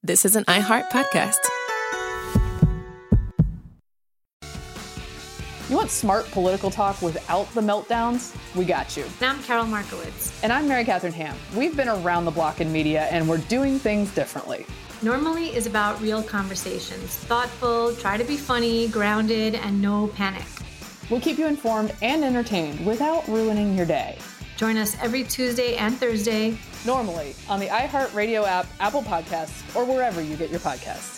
this is an iHeart podcast. You want smart political talk without the meltdowns? We got you. I'm Carol Markowitz. And I'm Mary Catherine Ham. We've been around the block in media, and we're doing things differently. Normally is about real conversations. Thoughtful, try to be funny, grounded, and no panic. We'll keep you informed and entertained without ruining your day. Join us every Tuesday and Thursday. Normally on the iHeartRadio app, Apple Podcasts, or wherever you get your podcasts.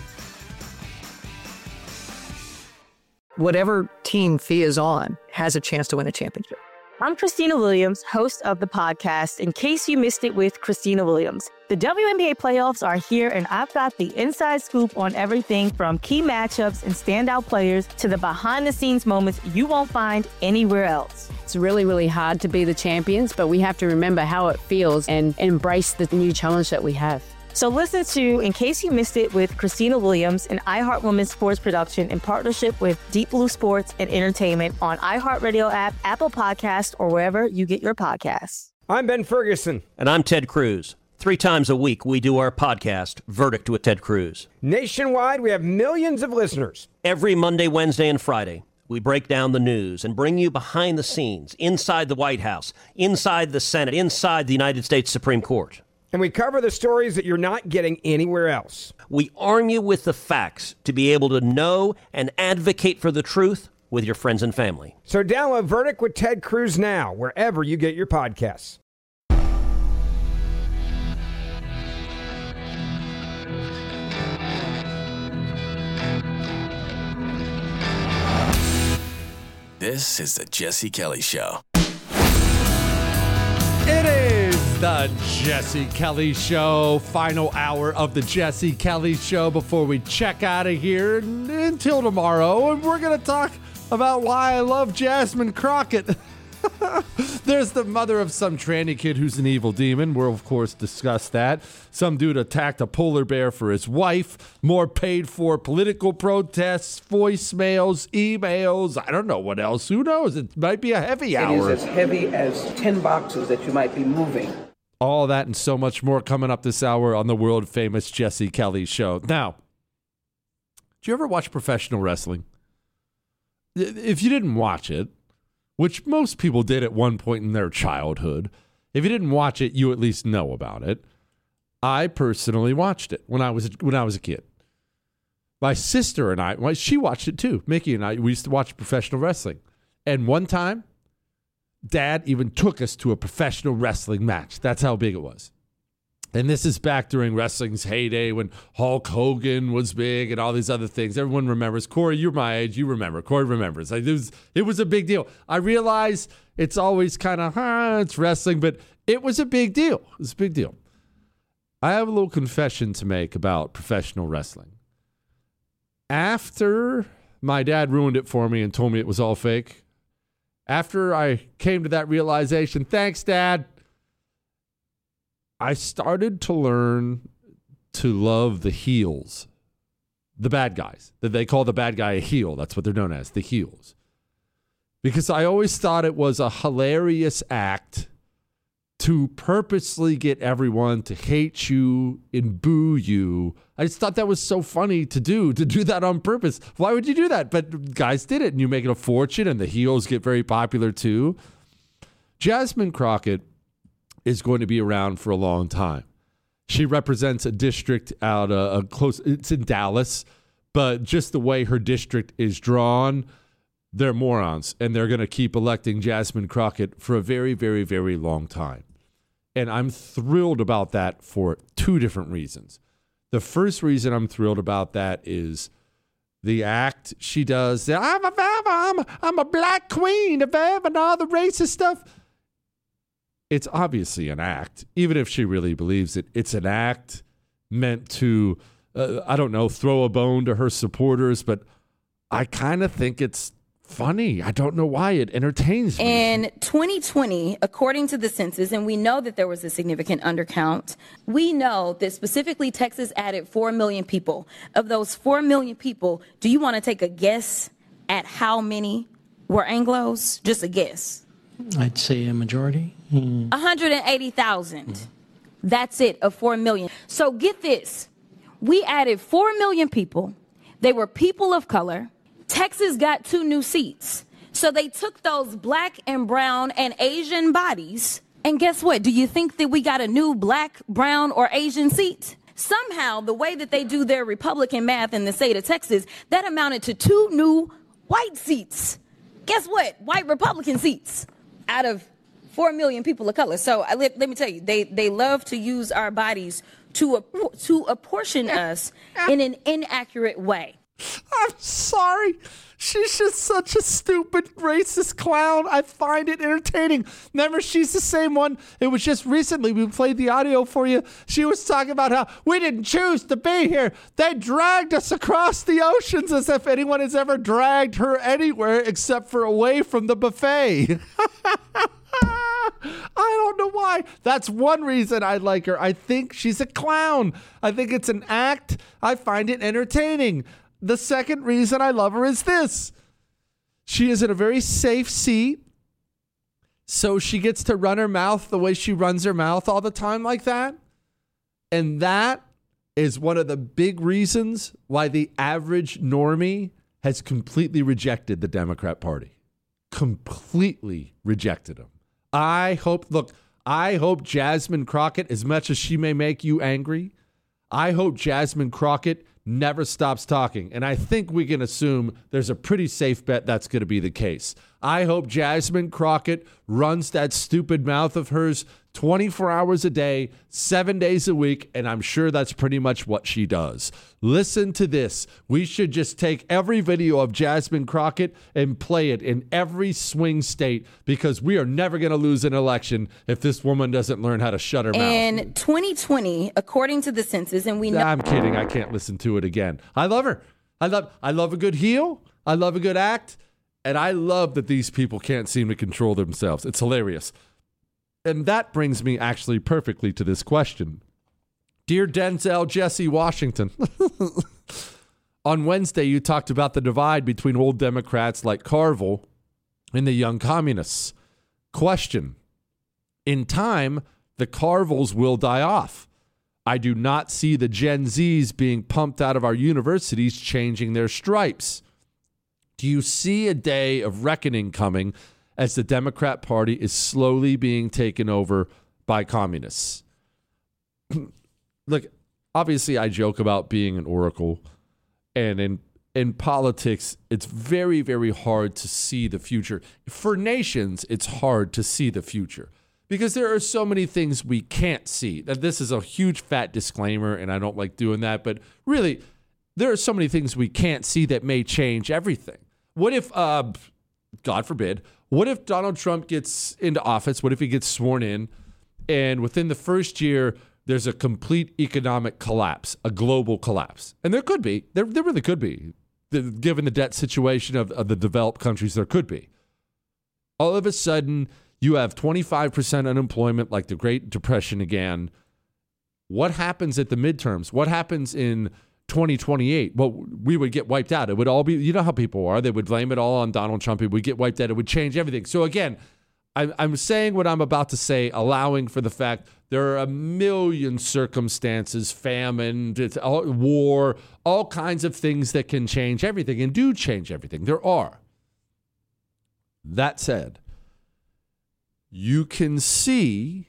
Whatever team Thea is on has a chance to win a championship. I'm Christina Williams, host of the podcast, In Case You Missed It with Christina Williams. The WNBA playoffs are here, and I've got the inside scoop on everything from key matchups and standout players to the behind-the-scenes moments you won't find anywhere else. It's really, really hard to be the champions, but we have to remember how it feels and embrace the new challenge that we have. So listen to In Case You Missed It with Christina Williams, an iHeart Women's Sports production in partnership with Deep Blue Sports and Entertainment on iHeartRadio app, Apple Podcasts, or wherever you get your podcasts. I'm Ben Ferguson. And I'm Ted Cruz. 3 times a week, we do our podcast, Verdict with Ted Cruz. Nationwide, we have millions of listeners. Every Monday, Wednesday, and Friday, we break down the news and bring you behind the scenes, inside the White House, inside the Senate, inside the United States Supreme Court. And we cover the stories that you're not getting anywhere else. We arm you with the facts to be able to know and advocate for the truth with your friends and family. So download Verdict with Ted Cruz now, wherever you get your podcasts. This is the Jesse Kelly Show. It is the Jesse Kelly Show, final hour of the Jesse Kelly Show before we check out of here until tomorrow. And we're going to talk about why I love Jasmine Crockett. There's the mother of some tranny kid who's an evil demon. We'll, of course, discuss that. Some dude attacked a polar bear for his wife. More paid for political protests, voicemails, emails. I don't know what else. Who knows? It might be a heavy hour. It is as heavy as 10 boxes that you might be moving. All that and so much more coming up this hour on the world-famous Jesse Kelly Show. Now, did you ever watch professional wrestling? If you didn't watch it, which most people did at one point in their childhood, if you didn't watch it, you at least know about it. I personally watched it when I was a kid. My sister and I, she watched it too. Mickey and I, we used to watch professional wrestling. And one time, Dad even took us to a professional wrestling match. That's how big it was. And this is back during wrestling's heyday when Hulk Hogan was big and all these other things. Everyone remembers. Corey, you're my age. You remember. Corey remembers. Like, it was a big deal. I realize it's always kind of, it's wrestling, but it was a big deal. It was a big deal. I have a little confession to make about professional wrestling. After my dad ruined it for me and told me it was all fake, after I came to that realization, thanks, Dad, I started to learn to love the heels, the bad guys. That they call the bad guy a heel. That's what they're known as, the heels. Because I always thought it was a hilarious act to purposely get everyone to hate you and boo you. I just thought that was so funny to do that on purpose. Why would you do that? But guys did it, and you make it a fortune, and the heels get very popular too. Jasmine Crockett is going to be around for a long time. She represents a district out close. It's in Dallas, but just the way her district is drawn, they're morons, and they're going to keep electing Jasmine Crockett for a very, very, very long time. And I'm thrilled about that for 2 different reasons. The first reason I'm thrilled about that is the act she does. I'm a black queen of and all the racist stuff. It's obviously an act, even if she really believes it. It's an act meant to, throw a bone to her supporters, but I kind of think it's funny. I don't know why. It entertains me. In 2020, according to the census, and we know that there was a significant undercount, we know that specifically Texas added 4 million people. Of those 4 million people, do you want to take a guess at how many were Anglos? Just a guess. I'd say a majority. 180,000. That's it, of 4 million. So get this. We added 4 million people. They were people of color. Texas got 2 new seats. So they took those black and brown and Asian bodies, and guess what? Do you think that we got a new black, brown, or Asian seat? Somehow, the way that they do their Republican math in the state of Texas, that amounted to 2 new white seats. Guess what? White Republican seats out of 4 million people of color. So let me tell you, they love to use our bodies to apportion us in an inaccurate way. I'm sorry. She's just such a stupid racist clown. I find it entertaining. Remember, she's the same one. It was just recently we played the audio for you. She was talking about how we didn't choose to be here. They dragged us across the oceans, as if anyone has ever dragged her anywhere except for away from the buffet. I don't know why. That's one reason I like her. I think she's a clown. I think it's an act. I find it entertaining. The second reason I love her is this. She is in a very safe seat, so she gets to run her mouth the way she runs her mouth all the time like that. And that is one of the big reasons why the average normie has completely rejected the Democrat Party. Completely rejected them. I hope Jasmine Crockett, as much as she may make you angry, I hope Jasmine Crockett never stops talking. And I think we can assume there's a pretty safe bet that's going to be the case. I hope Jasmine Crockett runs that stupid mouth of hers 24 hours a day, 7 days a week, and I'm sure that's pretty much what she does. Listen to this. We should just take every video of Jasmine Crockett and play it in every swing state, because we are never going to lose an election if this woman doesn't learn how to shut her mouth. In 2020, according to the census, and we know... I'm kidding. I can't listen to it again. I love her. I love a good heel. I love a good act. And I love that these people can't seem to control themselves. It's hilarious. And that brings me actually perfectly to this question. Dear Denzel Jesse Washington, on Wednesday you talked about the divide between old Democrats like Carville and the young communists. Question. In time, the Carvilles will die off. I do not see the Gen Zs being pumped out of our universities changing their stripes. Do you see a day of reckoning coming as the Democrat Party is slowly being taken over by communists? Look, obviously I joke about being an oracle, and in politics, it's very, very hard to see the future. For nations, it's hard to see the future because there are so many things we can't see. This is a huge fat disclaimer, and I don't like doing that, but really, there are so many things we can't see that may change everything. What if, God forbid, what if Donald Trump gets into office? What if he gets sworn in, and within the first year, there's a complete economic collapse, a global collapse? And there could be. There really could be. Given the debt situation of the developed countries, there could be. All of a sudden, you have 25% unemployment like the Great Depression again. What happens at the midterms? What happens in 2028? Well, we would get wiped out. It would all be, you know how people are. They would blame it all on Donald Trump. It would get wiped out. It would change everything. So again, I'm saying what I'm about to say, allowing for the fact there are a million circumstances, famine, war, all kinds of things that can change everything and do change everything. There are. That said, you can see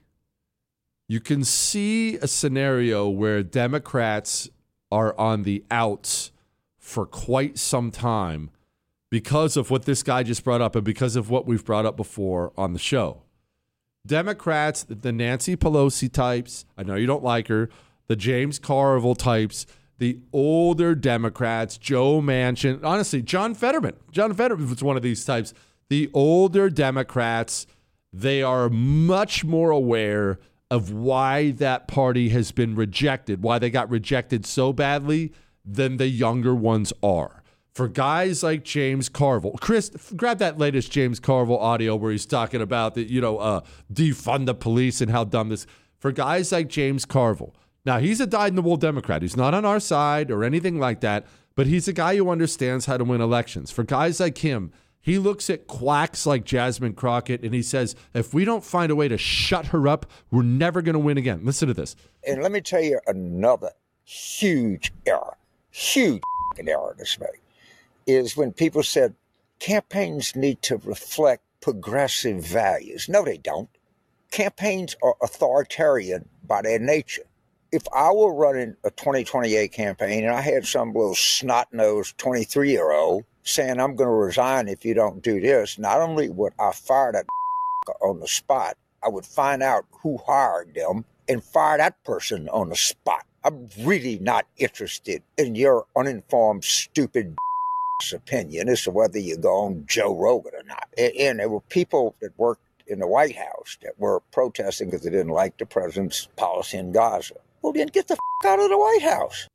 a scenario where Democrats are on the outs for quite some time because of what this guy just brought up and because of what we've brought up before on the show. Democrats, the Nancy Pelosi types, I know you don't like her, the James Carville types, the older Democrats, Joe Manchin, honestly, John Fetterman was one of these types. The older Democrats, they are much more aware of why that party has been rejected, why they got rejected so badly than the younger ones are. For guys like James Carville, Chris, grab that latest James Carville audio where he's talking about the, defund the police and how dumb this. For guys like James Carville, now he's a dyed-in-the-wool Democrat. He's not on our side or anything like that, but he's a guy who understands how to win elections. For guys like him, he looks at quacks like Jasmine Crockett and he says, if we don't find a way to shut her up, we're never going to win again. Listen to this. And let me tell you another huge error this made, is when people said campaigns need to reflect progressive values. No, they don't. Campaigns are authoritarian by their nature. If I were running a 2028 campaign and I had some little snot-nosed 23-year-old saying I'm going to resign if you don't do this, not only would I fire that on the spot, I would find out who hired them and fire that person on the spot. I'm really not interested in your uninformed, stupid opinion as to whether you go on Joe Rogan or not. And there were people that worked in the White House that were protesting because they didn't like the president's policy in Gaza. Well, then get the out of the White House.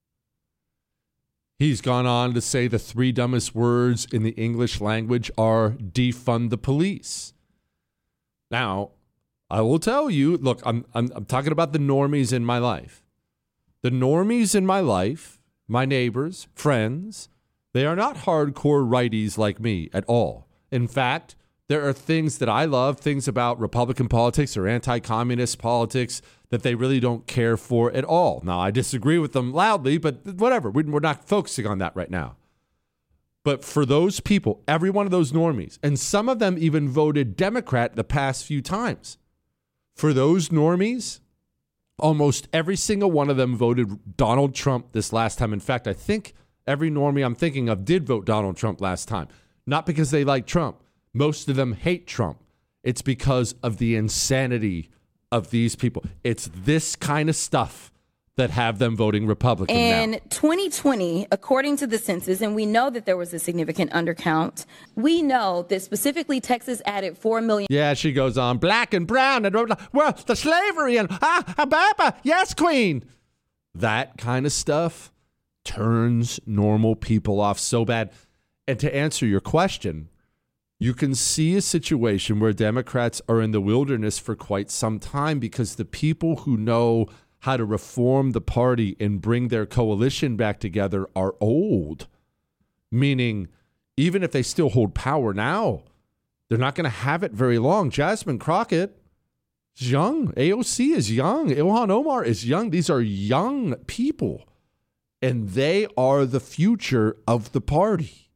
He's gone on to say the three dumbest words in the English language are defund the police. Now, I will tell you, look, I'm talking about the normies in my life. The normies in my life, my neighbors, friends, they are not hardcore righties like me at all. In fact, there are things that I love, things about Republican politics or anti-communist politics that they really don't care for at all. Now, I disagree with them loudly, but whatever. We're not focusing on that right now. But for those people, every one of those normies, and some of them even voted Democrat the past few times. For those normies, almost every single one of them voted Donald Trump this last time. In fact, I think every normie I'm thinking of did vote Donald Trump last time. Not because they like Trump. Most of them hate Trump. It's because of the insanity of these people. It's this kind of stuff that have them voting Republican in now. 2020, according to the census, and we know that there was a significant undercount, we know that specifically Texas added 4 million. Yeah, she goes on, black and brown, and well, the slavery, and yes, queen. That kind of stuff turns normal people off so bad. And to answer your question, you can see a situation where Democrats are in the wilderness for quite some time because the people who know how to reform the party and bring their coalition back together are old. Meaning, even if they still hold power now, they're not going to have it very long. Jasmine Crockett is young. AOC is young. Ilhan Omar is young. These are young people, and they are the future of the party.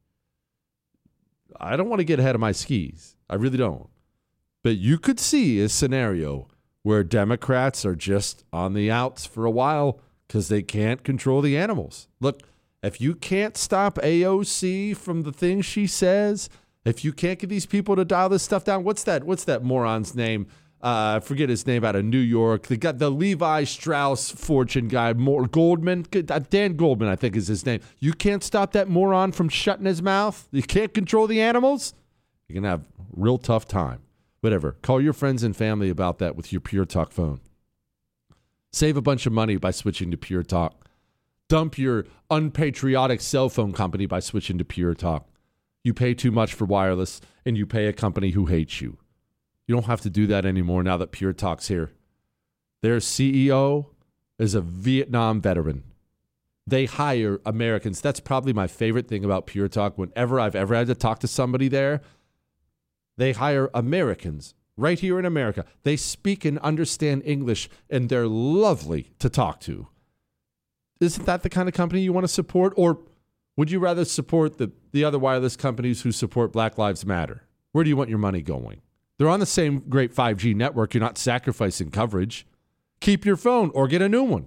I don't want to get ahead of my skis. I really don't. But you could see a scenario where Democrats are just on the outs for a while because they can't control the animals. Look, if you can't stop AOC from the things she says, if you can't get these people to dial this stuff down, what's that moron's name? I forget his name, out of New York. They got the Levi Strauss fortune guy, Goldman. Dan Goldman, I think is his name. You can't stop that moron from shutting his mouth. You can't control the animals. You're going to have a real tough time. Whatever. Call your friends and family about that with your Pure Talk phone. Save a bunch of money by switching to Pure Talk. Dump your unpatriotic cell phone company by switching to Pure Talk. You pay too much for wireless, and you pay a company who hates you. You don't have to do that anymore now that Pure Talk's here. Their CEO is a Vietnam veteran. They hire Americans. That's probably my favorite thing about Pure Talk. Whenever I've ever had to talk to somebody there, they hire Americans right here in America. They speak and understand English, and they're lovely to talk to. Isn't that the kind of company you want to support? Or would you rather support the other wireless companies who support Black Lives Matter? Where do you want your money going? They're on the same great 5G network. You're not sacrificing coverage. Keep your phone or get a new one.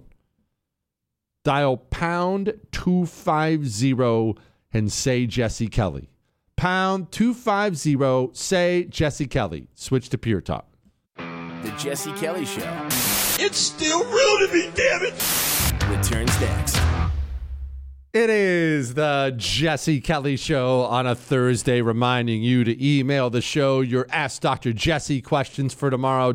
Dial pound 250 and say Jesse Kelly. Pound 250, say Jesse Kelly. Switch to Pure Talk. The Jesse Kelly Show. It's still real to me, damn it. Returns next. It is the Jesse Kelly Show on a Thursday, reminding you to email the show your Ask Dr. Jesse questions for tomorrow,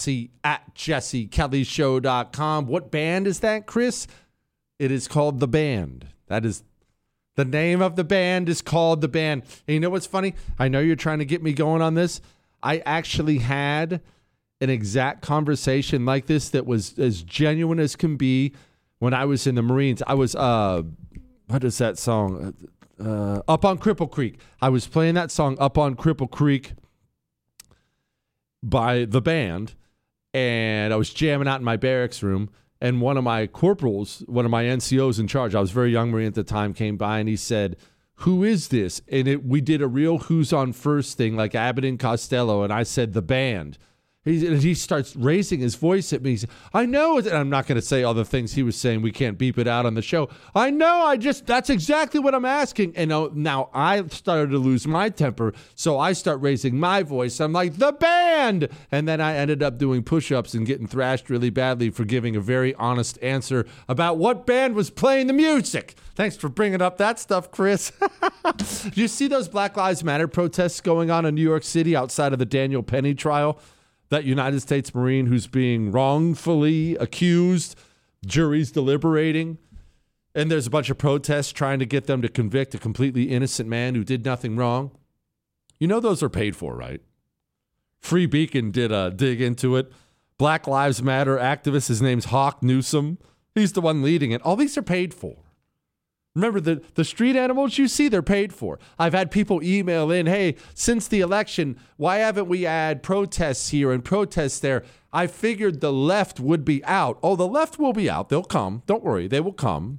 jesse@jessekellyshow.com. What band is that, Chris? It is called The Band. That is the name of the band, is called The Band. And you know what's funny? I know you're trying to get me going on this. I actually had an exact conversation like this that was as genuine as can be when I was in the Marines. I was, what is that song? Up on Cripple Creek. I was playing that song, Up on Cripple Creek, by The Band, and I was jamming out in my barracks room. And one of my corporals, one of my NCOs in charge, I was very young Marine at the time, came by and he said, "Who is this?" And we did a real Who's on First thing like Abbott and Costello. And I said, "The band." He starts raising his voice at me. He said, "I know," and I'm not going to say all the things he was saying. We can't beep it out on the show. "I know. That's exactly what I'm asking." And now I started to lose my temper, so I start raising my voice. I'm like, "The band!" And then I ended up doing push-ups and getting thrashed really badly for giving a very honest answer about what band was playing the music. Thanks for bringing up that stuff, Chris. Do you see those Black Lives Matter protests going on in New York City outside of the Daniel Penny trial? That United States Marine who's being wrongfully accused, jury's deliberating, and there's a bunch of protests trying to get them to convict a completely innocent man who did nothing wrong. You know those are paid for, right? Free Beacon did a dig into it. Black Lives Matter activist, his name's Hawk Newsom. He's the one leading it. All these are paid for. Remember, the street animals you see, they're paid for. I've had people email in, "Hey, since the election, why haven't we had protests here and protests there? I figured the left would be out." Oh, the left will be out. They'll come. Don't worry. They will come.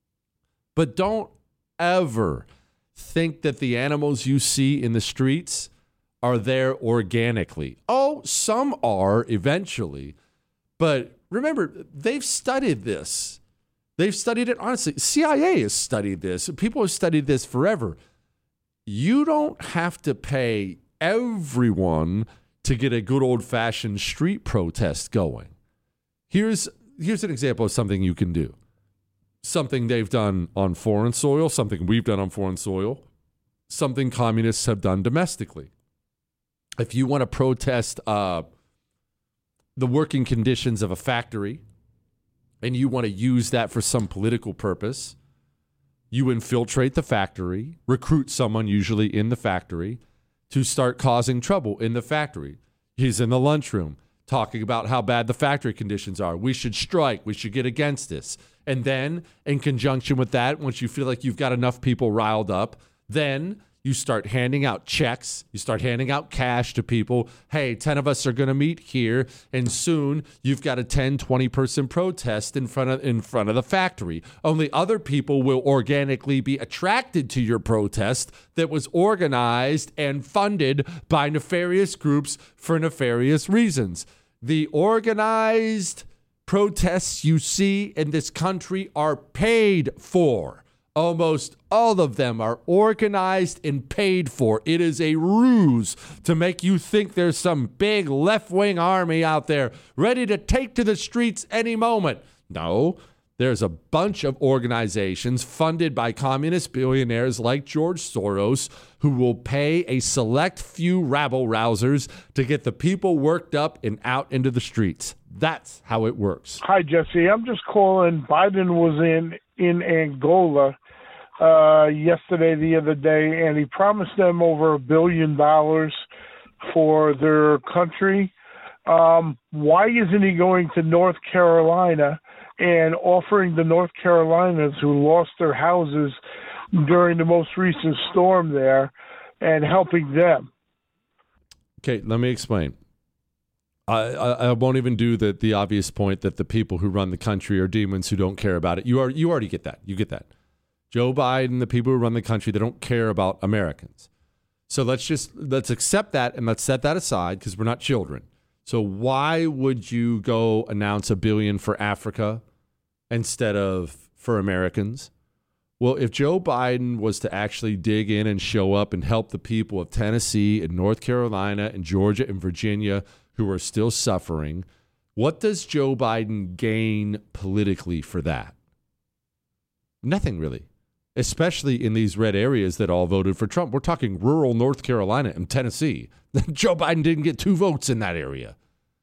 But don't ever think that the animals you see in the streets are there organically. Oh, some are eventually. But remember, they've studied this. They've studied it, honestly. CIA has studied this. People have studied this forever. You don't have to pay everyone to get a good old-fashioned street protest going. Here's an example of something you can do. Something they've done on foreign soil, something we've done on foreign soil, something communists have done domestically. If you want to protest the working conditions of a factory, and you want to use that for some political purpose, you infiltrate the factory, recruit someone usually in the factory to start causing trouble in the factory. He's in the lunchroom talking about how bad the factory conditions are. We should strike. We should get against this. And then in conjunction with that, once you feel like you've got enough people riled up, then you start handing out checks. You start handing out cash to people. Hey, 10 of us are going to meet here, and soon you've got a 10, 20-person protest in front of the factory. Only other people will organically be attracted to your protest that was organized and funded by nefarious groups for nefarious reasons. The organized protests you see in this country are paid for. Almost all of them are organized and paid for. It is a ruse to make you think there's some big left-wing army out there ready to take to the streets any moment. No, there's a bunch of organizations funded by communist billionaires like George Soros who will pay a select few rabble-rousers to get the people worked up and out into the streets. That's how it works. Hi, Jesse. I'm just calling. Biden was in Angola yesterday, the other day, and he promised them over $1 billion for their country. Why isn't he going to North Carolina and offering the North Carolinas who lost their houses during the most recent storm there and helping them? Okay, let me explain. I won't even do the obvious point that the people who run the country are demons who don't care about it. You already get that. You get that. Joe Biden, the people who run the country, they don't care about Americans. So let's accept that and let's set that aside because we're not children. So why would you go announce $1 billion for Africa instead of for Americans? Well, if Joe Biden was to actually dig in and show up and help the people of Tennessee and North Carolina and Georgia and Virginia who are still suffering, what does Joe Biden gain politically for that? Nothing really. Especially in these red areas that all voted for Trump. We're talking rural North Carolina and Tennessee. Joe Biden didn't get 2 votes in that area.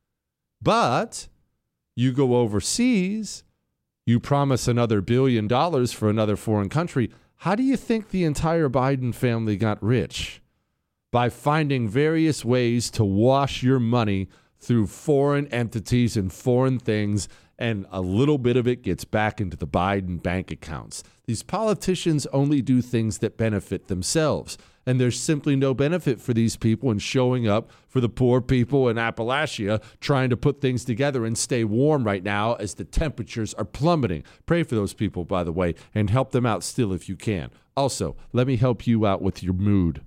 But you go overseas, you promise another $1 billion for another foreign country. How do you think the entire Biden family got rich? By finding various ways to wash your money through foreign entities and foreign things, and a little bit of it gets back into the Biden bank accounts. These politicians only do things that benefit themselves, and there's simply no benefit for these people in showing up for the poor people in Appalachia trying to put things together and stay warm right now as the temperatures are plummeting. Pray for those people, by the way, and help them out still if you can. Also, let me help you out with your mood.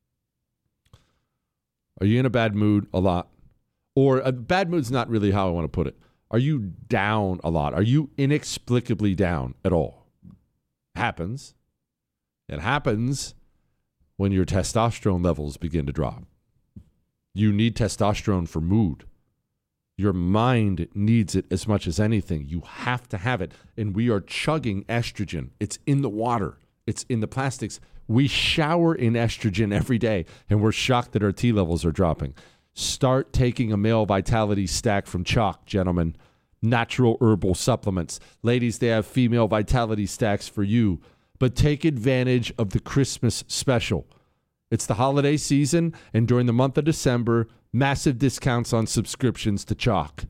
Are you in a bad mood a lot? Or a bad mood's not really how I want to put it. Are you down a lot? Are you inexplicably down at all? Happens. It happens when your testosterone levels begin to drop. You need testosterone for mood. Your mind needs it as much as anything. You have to have it. And we are chugging estrogen. It's in the water. It's in the plastics. We shower in estrogen every day, and we're shocked that our T levels are dropping. Start taking a male vitality stack from Chalk, gentlemen. Natural herbal supplements. Ladies, they have female vitality stacks for you. But take advantage of the Christmas special. It's the holiday season, and during the month of December, massive discounts on subscriptions to Chalk.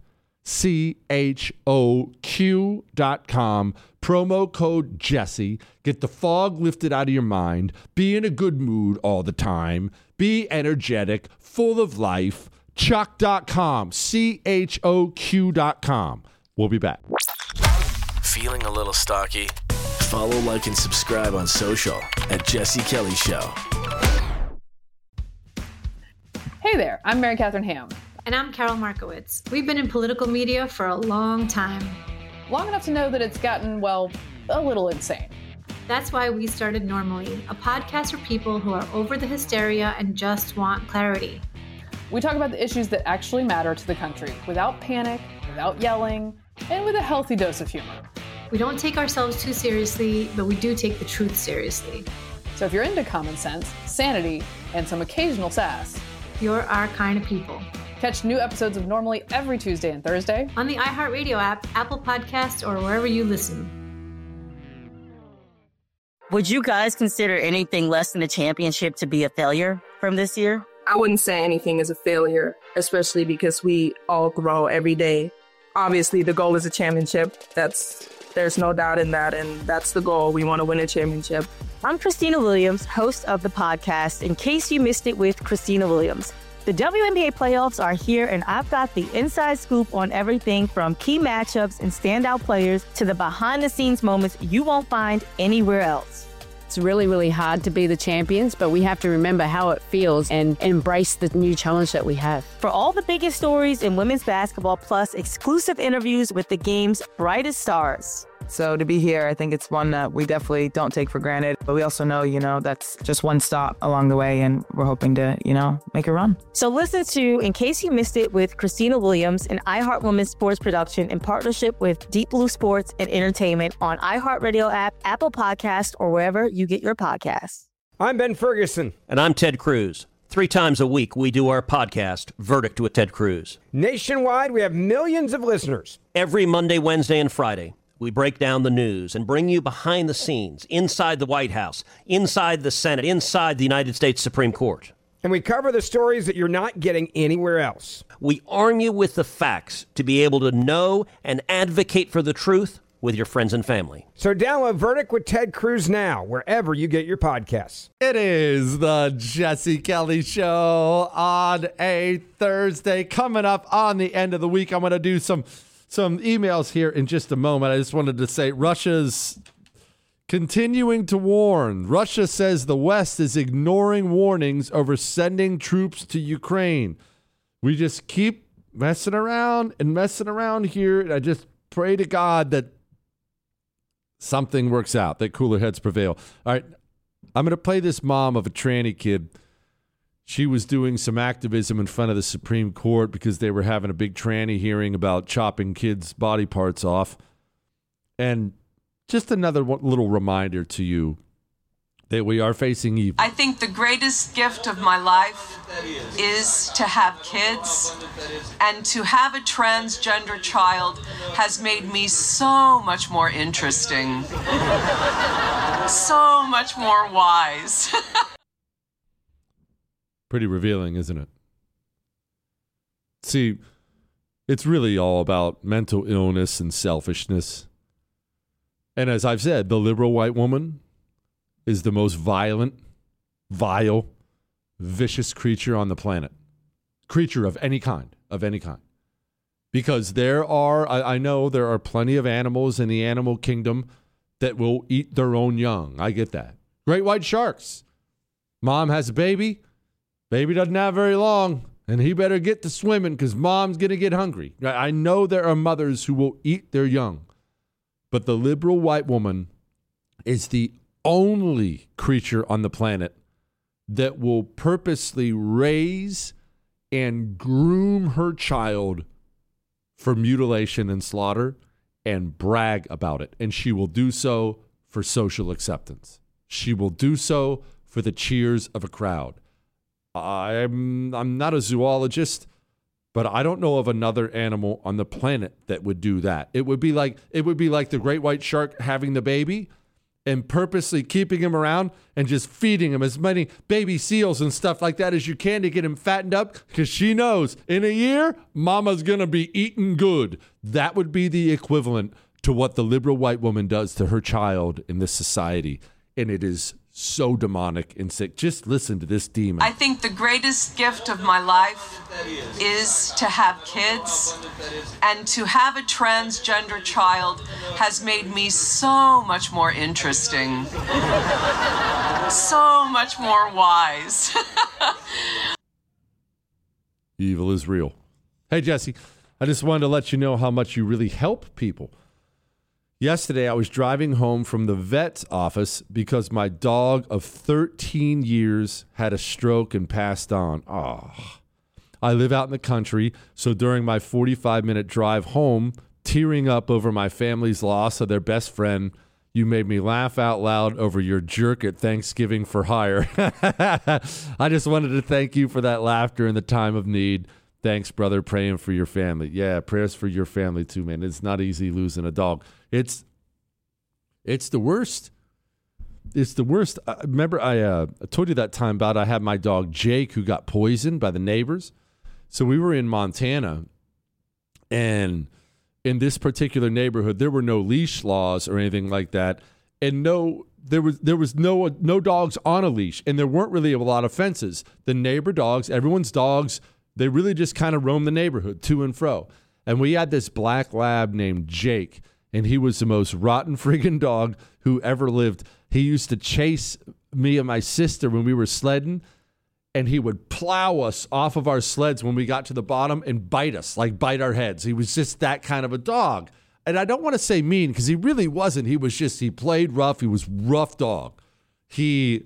CHOQ.com. Promo code Jesse. Get the fog lifted out of your mind. Be in a good mood all the time. Be energetic, full of life. Chalk.com. CHOQ.com. We'll be back. Feeling a little stocky? Follow, like, and subscribe on social at Jesse Kelly Show. Hey there, I'm Mary Catherine Ham. And I'm Carol Markowitz. We've been in political media for a long time. Long enough to know that it's gotten, well, a little insane. That's why we started Normally, a podcast for people who are over the hysteria and just want clarity. We talk about the issues that actually matter to the country, without panic, without yelling, and with a healthy dose of humor. We don't take ourselves too seriously, but we do take the truth seriously. So if you're into common sense, sanity, and some occasional sass, you're our kind of people. Catch new episodes of Normally every Tuesday and Thursday on the iHeartRadio app, Apple Podcasts, or wherever you listen. Would you guys consider anything less than a championship to be a failure from this year? I wouldn't say anything is a failure, especially because we all grow every day. Obviously, the goal is a championship. There's no doubt in that, and that's the goal. We want to win a championship. I'm Christina Williams, host of the podcast, In Case You Missed It with Christina Williams. The WNBA playoffs are here, and I've got the inside scoop on everything from key matchups and standout players to the behind-the-scenes moments you won't find anywhere else. It's really, really hard to be the champions, but we have to remember how it feels and embrace the new challenge that we have. For all the biggest stories in women's basketball, plus exclusive interviews with the game's brightest stars. So to be here, I think it's one that we definitely don't take for granted. But we also know, that's just one stop along the way, and we're hoping to, make a run. So listen to In Case You Missed It with Christina Williams, an iHeart Women's sports production in partnership with Deep Blue Sports and Entertainment on iHeartRadio app, Apple Podcasts, or wherever you get your podcasts. I'm Ben Ferguson. And I'm Ted Cruz. 3 times a week, we do our podcast, Verdict with Ted Cruz. Nationwide, we have millions of listeners. Every Monday, Wednesday, and Friday, we break down the news and bring you behind the scenes, inside the White House, inside the Senate, inside the United States Supreme Court. And we cover the stories that you're not getting anywhere else. We arm you with the facts to be able to know and advocate for the truth with your friends and family. So download Verdict with Ted Cruz now, wherever you get your podcasts. It is the Jesse Kelly Show on a Thursday. Coming up on the end of the week, I'm going to do some emails here in just a moment. I just wanted to say Russia's continuing to warn. Russia says the West is ignoring warnings over sending troops to Ukraine. We just keep messing around here. And I just pray to God that something works out, that cooler heads prevail. All right, I'm going to play this mom of a tranny kid. She was doing some activism in front of the Supreme Court because they were having a big tranny hearing about chopping kids' body parts off. And just another little reminder to you that we are facing evil. I think the greatest gift of my life is to have kids, and to have a transgender child has made me so much more interesting, so much more wise. Pretty revealing, isn't it? See, it's really all about mental illness and selfishness. And as I've said, the liberal white woman is the most violent, vile, vicious creature on the planet. Creature of any kind, Because I know there are plenty of animals in the animal kingdom that will eat their own young. I get that. Great white sharks. Mom has a baby. Baby doesn't have very long. And he better get to swimming because mom's going to get hungry. I know there are mothers who will eat their young. But the liberal white woman is the only creature on the planet that will purposely raise and groom her child for mutilation and slaughter and brag about it. And she will do so for social acceptance. She will do so for the cheers of a crowd. I'm not a zoologist, but I don't know of another animal on the planet that would do that. It would be like the great white shark having the baby and purposely keeping him around and just feeding him as many baby seals and stuff like that as you can to get him fattened up because she knows in a year, mama's going to be eating good. That would be the equivalent to what the liberal white woman does to her child in this society. And it is so demonic and sick. Just listen to this demon. I think the greatest gift of my life is to have kids, and to have a transgender child has made me so much more interesting, so much more wise. Evil is real. Hey, Jesse, I just wanted to let you know how much you really help people. Yesterday, I was driving home from the vet's office because my dog of 13 years had a stroke and passed on. I live out in the country, so during my 45-minute drive home, tearing up over my family's loss of their best friend, you made me laugh out loud over your jerk at Thanksgiving for hire. I just wanted to thank you for that laughter in the time of need. Thanks, brother. Praying for your family. Yeah, prayers for your family too, man. It's not easy losing a dog. It's the worst. It's the worst. Remember, I told you that time about I had my dog Jake who got poisoned by the neighbors. So we were in Montana, and in this particular neighborhood, there were no leash laws or anything like that, and there was no dogs on a leash, and there weren't really a lot of fences. The neighbor dogs, everyone's dogs, they really just kind of roamed the neighborhood to and fro. And we had this black lab named Jake. And he was the most rotten friggin' dog who ever lived. He used to chase me and my sister when we were sledding, and he would plow us off of our sleds when we got to the bottom and bite us, like bite our heads. He was just that kind of a dog. And I don't want to say mean because he really wasn't. He played rough. He was rough dog. I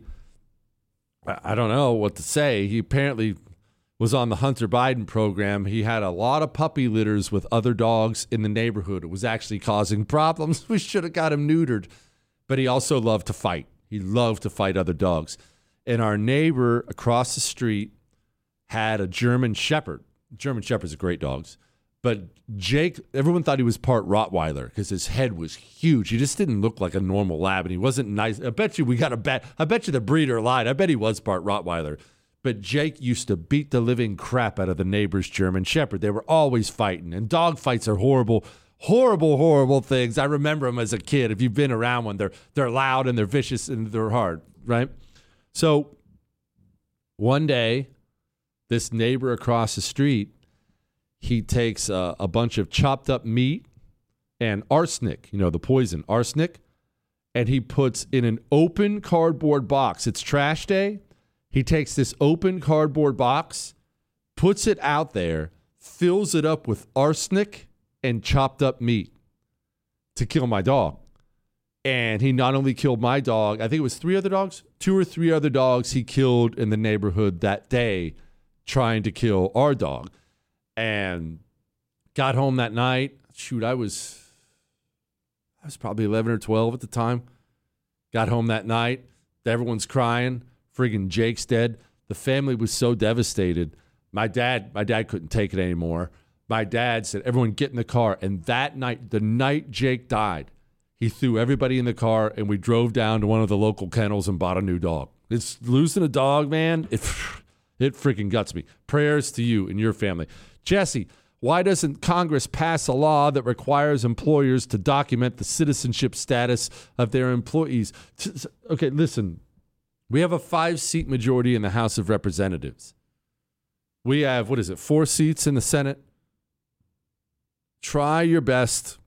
don't know what to say. He apparently was on the Hunter Biden program. He had a lot of puppy litters with other dogs in the neighborhood. It was actually causing problems. We should have got him neutered. But he also loved to fight. He loved to fight other dogs. And our neighbor across the street had a German Shepherd. German Shepherds are great dogs. But Jake, everyone thought he was part Rottweiler because his head was huge. He just didn't look like a normal lab, and he wasn't nice. I bet you the breeder lied. I bet he was part Rottweiler. But Jake used to beat the living crap out of the neighbor's German Shepherd. They were always fighting. And dog fights are horrible, horrible, horrible things. I remember them as a kid. If you've been around one, they're loud and they're vicious and they're hard, right? So one day, this neighbor across the street, he takes a bunch of chopped up meat and arsenic, the poison, arsenic, and he puts in an open cardboard box. It's trash day. He takes this open cardboard box, puts it out there, fills it up with arsenic and chopped up meat to kill my dog. And he not only killed my dog, I think it was 2 or 3 other dogs he killed in the neighborhood that day trying to kill our dog. And got home that night. Shoot, I was probably 11 or 12 at the time. Got home that night. Everyone's crying. Friggin' Jake's dead. The family was so devastated. My dad couldn't take it anymore. My dad said, everyone get in the car. And that night, the night Jake died, he threw everybody in the car and we drove down to one of the local kennels and bought a new dog. It's losing a dog, man. It freaking guts me. Prayers to you and your family. Jesse, why doesn't Congress pass a law that requires employers to document the citizenship status of their employees? Okay, listen. We have a 5-seat majority in the House of Representatives. We have, 4 seats in the Senate? Try your best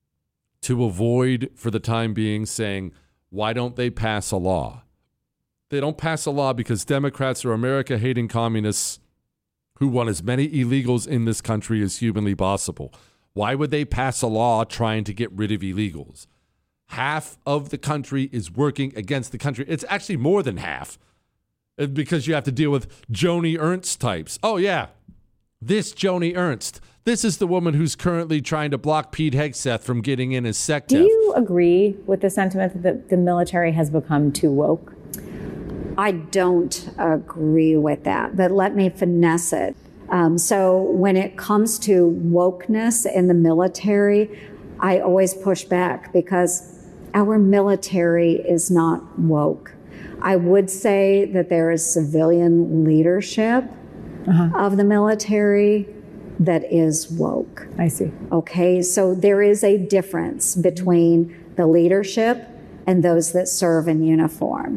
to avoid, for the time being, saying, why don't they pass a law? They don't pass a law because Democrats are America-hating communists who want as many illegals in this country as humanly possible. Why would they pass a law trying to get rid of illegals? Half of the country is working against the country. It's actually more than half because you have to deal with Joni Ernst types. Oh, yeah, this Joni Ernst. This is the woman who's currently trying to block Pete Hegseth from getting in his SecDef. Do you agree with the sentiment that the military has become too woke? I don't agree with that, but let me finesse it. So when it comes to wokeness in the military, I always push back because our military is not woke. I would say that there is civilian leadership of the military that is woke. I see. Okay, so there is a difference between the leadership and those that serve in uniform.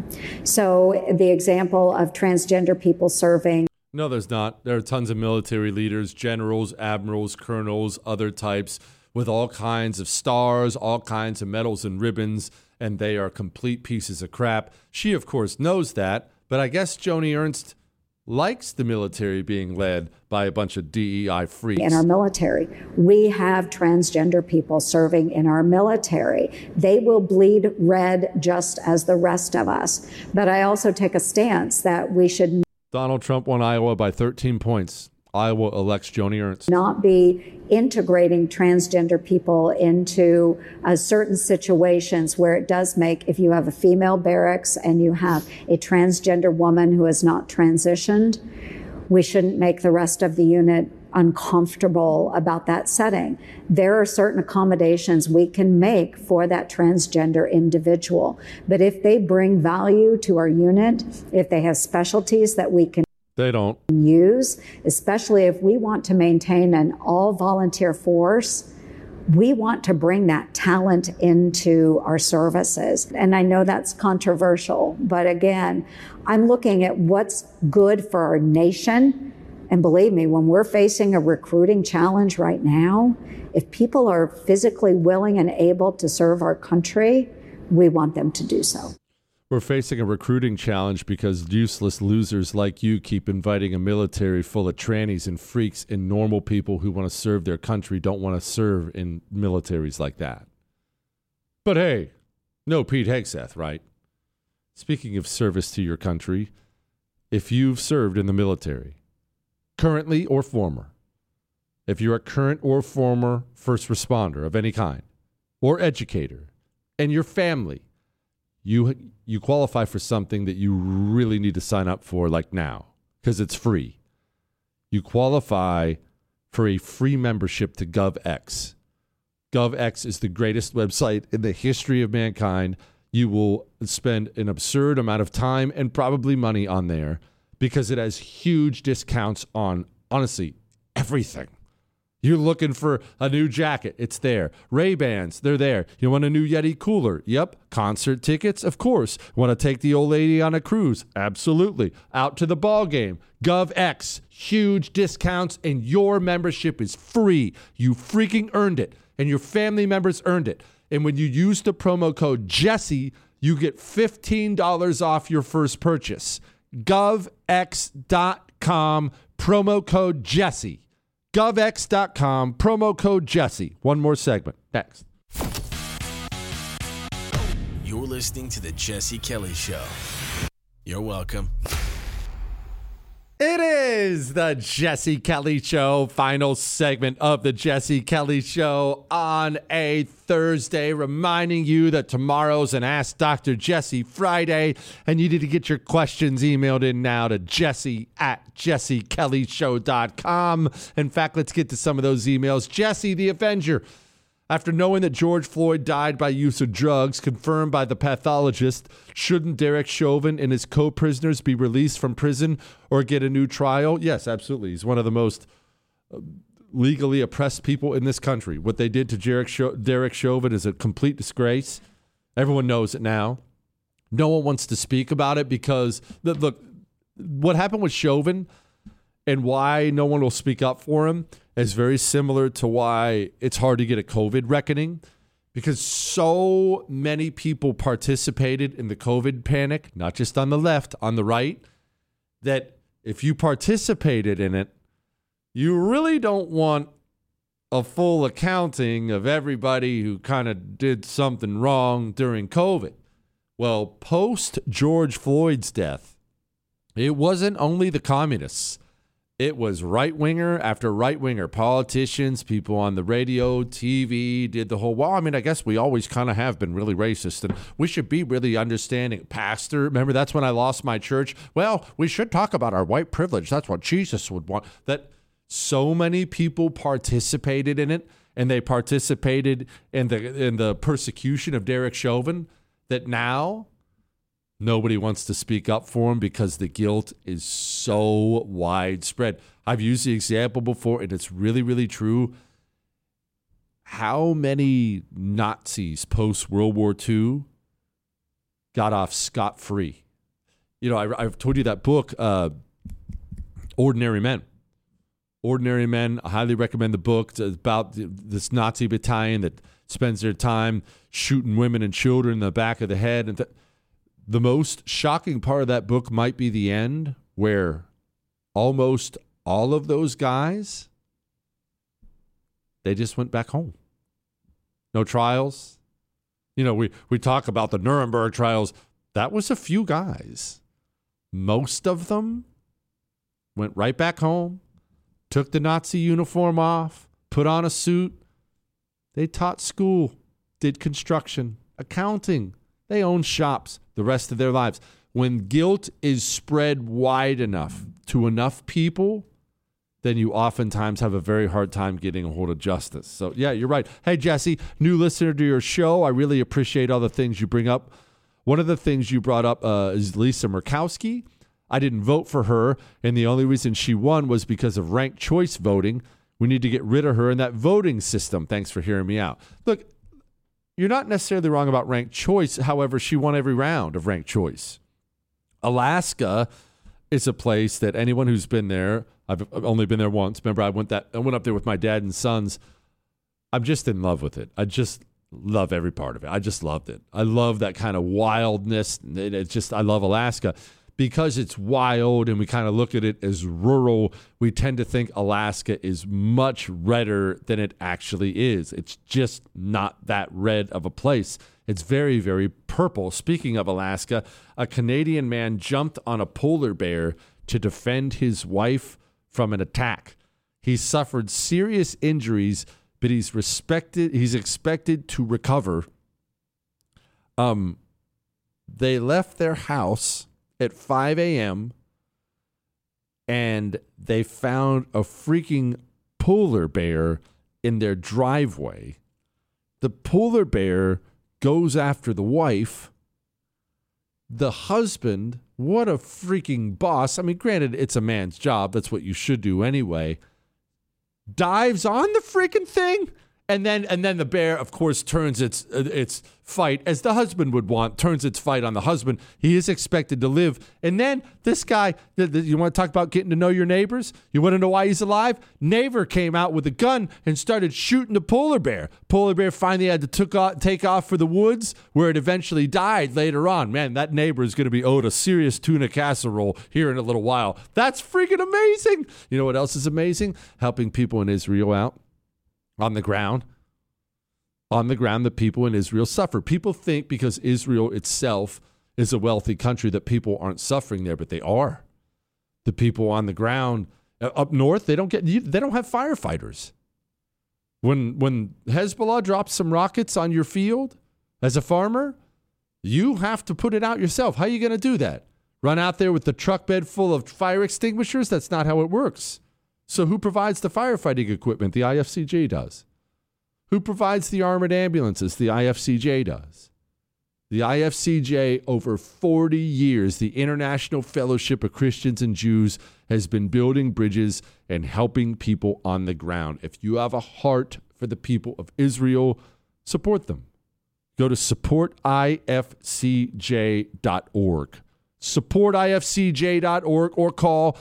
So the example of transgender people serving. No, there's not. There are tons of military leaders, generals, admirals, colonels, other types with all kinds of stars, all kinds of medals and ribbons, and they are complete pieces of crap. She, of course, knows that, but I guess Joni Ernst likes the military being led by a bunch of DEI freaks. In our military, we have transgender people serving in our military. They will bleed red just as the rest of us. But I also take a stance that we should Donald Trump won Iowa by 13 points. Iowa elects Joni Ernst. Not be integrating transgender people into certain situations where it does make, if you have a female barracks and you have a transgender woman who has not transitioned, we shouldn't make the rest of the unit uncomfortable about that setting. There are certain accommodations we can make for that transgender individual. But if they bring value to our unit, if they have specialties that we can They don't use, especially if we want to maintain an all-volunteer force, we want to bring that talent into our services. And I know that's controversial, but again, I'm looking at what's good for our nation. And believe me, when we're facing a recruiting challenge right now, if people are physically willing and able to serve our country, we want them to do so. We're facing a recruiting challenge because useless losers like you keep inviting a military full of trannies and freaks, and normal people who want to serve their country don't want to serve in militaries like that. But hey, no Pete Hegseth, right? Speaking of service to your country, if you've served in the military, currently or former, if you're a current or former first responder of any kind, or educator, and your family, you qualify for something that you really need to sign up for, like now, because it's free. You qualify for a free membership to GovX. GovX is the greatest website in the history of mankind. You will spend an absurd amount of time and probably money on there because it has huge discounts on, honestly, everything. You're looking for a new jacket, it's there. Ray-Bans, they're there. You want a new Yeti cooler? Yep. Concert tickets? Of course. Want to take the old lady on a cruise? Absolutely. Out to the ball game? GovX, huge discounts, and your membership is free. You freaking earned it, and your family members earned it. And when you use the promo code Jesse, you get $15 off your first purchase. GovX.com, promo code Jesse. GovX.com, promo code Jesse. One more segment. Next. You're listening to The Jesse Kelly Show. You're welcome. It is the Jesse Kelly Show, final segment of the Jesse Kelly Show on a Thursday, reminding you that tomorrow's an Ask Dr. Jesse Friday, and you need to get your questions emailed in now to jesse@jessekellyshow.com. In fact, let's get to some of those emails. Jesse the Avenger. After knowing that George Floyd died by use of drugs confirmed by the pathologist, shouldn't Derek Chauvin and his co-prisoners be released from prison or get a new trial? Yes, absolutely. He's one of the most legally oppressed people in this country. What they did to Derek Chauvin is a complete disgrace. Everyone knows it now. No one wants to speak about it because, look, what happened with Chauvin and why no one will speak up for him is very similar to why it's hard to get a COVID reckoning, because so many people participated in the COVID panic, not just on the left, on the right, that if you participated in it, you really don't want a full accounting of everybody who kind of did something wrong during COVID. Well, post George Floyd's death, it wasn't only the communists. It was right-winger after right-winger politicians, people on the radio, TV, did the whole, well, I mean, I guess we always kind of have been really racist, and we should be really understanding. Pastor, remember, that's when I lost my church. Well, we should talk about our white privilege. That's what Jesus would want. That so many people participated in it, and they participated in the persecution of Derek Chauvin, that now nobody wants to speak up for him because the guilt is so widespread. I've used the example before, and it's really, really true. How many Nazis post-World War II got off scot-free? You know, I've told you that book, Ordinary Men. Ordinary Men, I highly recommend the book. It's about this Nazi battalion that spends their time shooting women and children in the back of the head. And the most shocking part of that book might be the end, where almost all of those guys, they just went back home. No trials. You know, we talk about the Nuremberg trials. That was a few guys. Most of them went right back home, took the Nazi uniform off, put on a suit. They taught school, did construction, accounting. They owned shops the rest of their lives. When guilt is spread wide enough to enough people, then you oftentimes have a very hard time getting a hold of justice. So, yeah, you're right. Hey, Jesse, new listener to your show. I really appreciate all the things you bring up. One of the things you brought up is Lisa Murkowski. I didn't vote for her, and the only reason she won was because of ranked choice voting. We need to get rid of her in that voting system. Thanks for hearing me out. Look, you're not necessarily wrong about ranked choice. However, she won every round of ranked choice. Alaska is a place that anyone who's been there, I've only been there once. Remember, I went up there with my dad and sons. I'm just in love with it. I just love every part of it. I just loved it. I love that kind of wildness. I love Alaska. Because it's wild and we kind of look at it as rural, we tend to think Alaska is much redder than it actually is. It's just not that red of a place. It's very, very purple. Speaking of Alaska, a Canadian man jumped on a polar bear to defend his wife from an attack. He suffered serious injuries, but he's expected to recover. They left their house at 5 a.m. and they found a freaking polar bear in their driveway. The polar bear goes after the wife. The husband, what a freaking boss. I mean, granted, it's a man's job. That's what you should do anyway. Dives on the freaking thing. And then the bear, of course, turns its fight, as the husband would want, turns its fight on the husband. He is expected to live. And then this guy, you want to talk about getting to know your neighbors? You want to know why he's alive? Neighbor came out with a gun and started shooting the polar bear. Polar bear finally had to take off for the woods, where it eventually died later on. Man, that neighbor is going to be owed a serious tuna casserole here in a little while. That's freaking amazing. You know what else is amazing? Helping people in Israel out. On the ground, the people in Israel suffer. People think because Israel itself is a wealthy country that people aren't suffering there, but they are. The people on the ground up north, they don't have firefighters. When Hezbollah drops some rockets on your field as a farmer, you have to put it out yourself. How are you going to do that? Run out there with the truck bed full of fire extinguishers? That's not how it works. So who provides the firefighting equipment? The IFCJ does. Who provides the armored ambulances? The IFCJ does. The IFCJ, over 40 years, the International Fellowship of Christians and Jews, has been building bridges and helping people on the ground. If you have a heart for the people of Israel, support them. Go to supportifcj.org. Supportifcj.org or call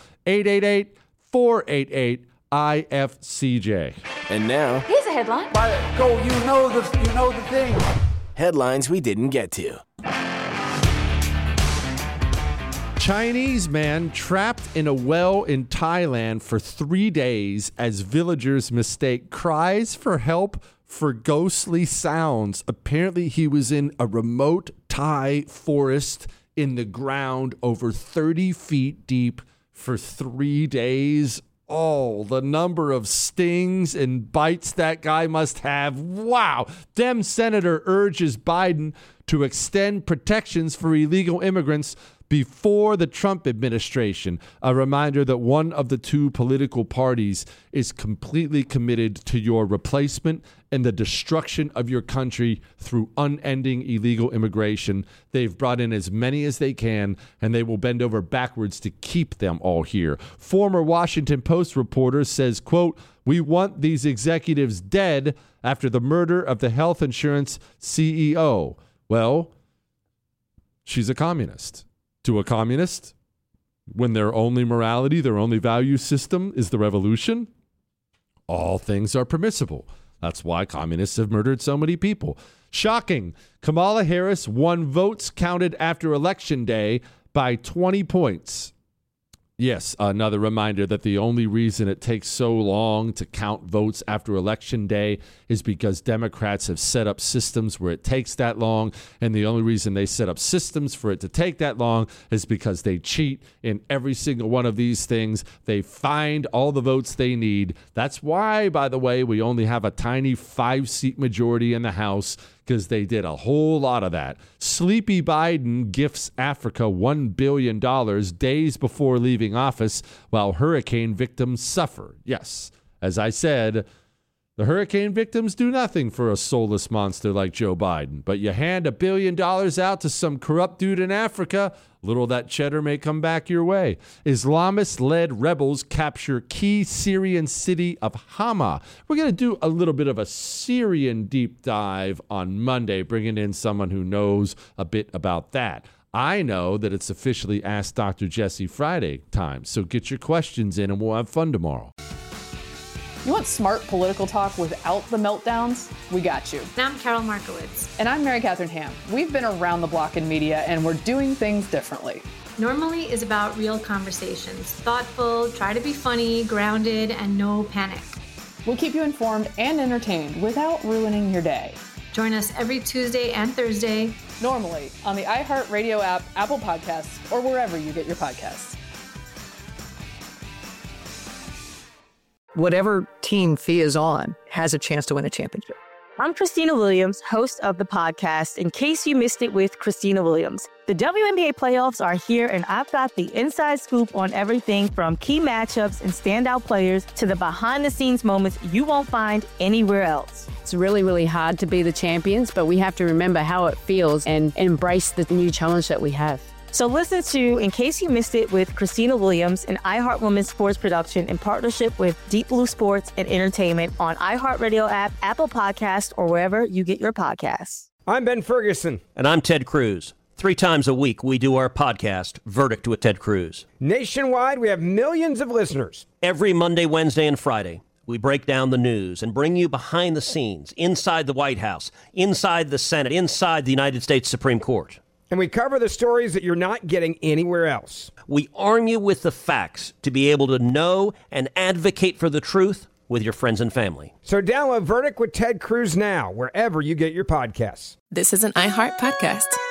888-488-IFCJ. And now, here's a headline. Go, you know the thing. headlines we didn't get to. Chinese man trapped in a well in Thailand for 3 days as villagers mistake cries for help for ghostly sounds. Apparently, he was in a remote Thai forest in the ground over 30 feet deep for 3 days. Oh, the number of stings and bites that guy must have. Wow. Dem senator urges Biden to extend protections for illegal immigrants before the Trump administration. A reminder that one of the two political parties is completely committed to your replacement and the destruction of your country through unending illegal immigration. They've brought in as many as they can, and they will bend over backwards to keep them all here. Former Washington Post reporter says, quote, "We want these executives dead after the murder of the health insurance CEO." Well, she's a communist. To a communist, when their only morality, their only value system is the revolution, all things are permissible. That's why communists have murdered so many people. Shocking. Kamala Harris won votes counted after Election Day by 20 points. Yes, another reminder that the only reason it takes so long to count votes after Election Day is because Democrats have set up systems where it takes that long. And the only reason they set up systems for it to take that long is because they cheat in every single one of these things. They find all the votes they need. That's why, by the way, we only have a tiny 5-seat majority in the House, because they did a whole lot of that. Sleepy Biden gifts Africa $1 billion days before leaving office while hurricane victims suffer. Yes, as I said, the hurricane victims do nothing for a soulless monster like Joe Biden. But you hand $1 billion out to some corrupt dude in Africa, little that cheddar may come back your way. Islamist-led rebels capture key Syrian city of Hama. We're going to do a little bit of a Syrian deep dive on Monday, bringing in someone who knows a bit about that. I know that it's officially Ask Dr. Jesse Friday time, so get your questions in and we'll have fun tomorrow. You want smart political talk without the meltdowns? We got you. And I'm Carol Markowitz. And I'm Mary Catherine Ham. We've been around the block in media, and we're doing things differently. Normally is about real conversations. Thoughtful, try to be funny, grounded, and no panic. We'll keep you informed and entertained without ruining your day. Join us every Tuesday and Thursday. Normally on the iHeartRadio app, Apple Podcasts, or wherever you get your podcasts. Whatever team Fee is on has a chance to win a championship. I'm Christina Williams, host of the podcast, In Case You Missed It with Christina Williams. The WNBA playoffs are here, and I've got the inside scoop on everything from key matchups and standout players to the behind-the-scenes moments you won't find anywhere else. It's really, really hard to be the champions, but we have to remember how it feels and embrace the new challenge that we have. So listen to In Case You Missed It with Christina Williams, an iHeart Women's sports production in partnership with Deep Blue Sports and Entertainment on iHeartRadio app, Apple Podcasts, or wherever you get your podcasts. I'm Ben Ferguson. And I'm Ted Cruz. 3 times a week, we do our podcast, Verdict with Ted Cruz. Nationwide, we have millions of listeners. Every Monday, Wednesday, and Friday, we break down the news and bring you behind the scenes, inside the White House, inside the Senate, inside the United States Supreme Court. And we cover the stories that you're not getting anywhere else. We arm you with the facts to be able to know and advocate for the truth with your friends and family. So download Verdict with Ted Cruz now, wherever you get your podcasts. This is an iHeart podcast.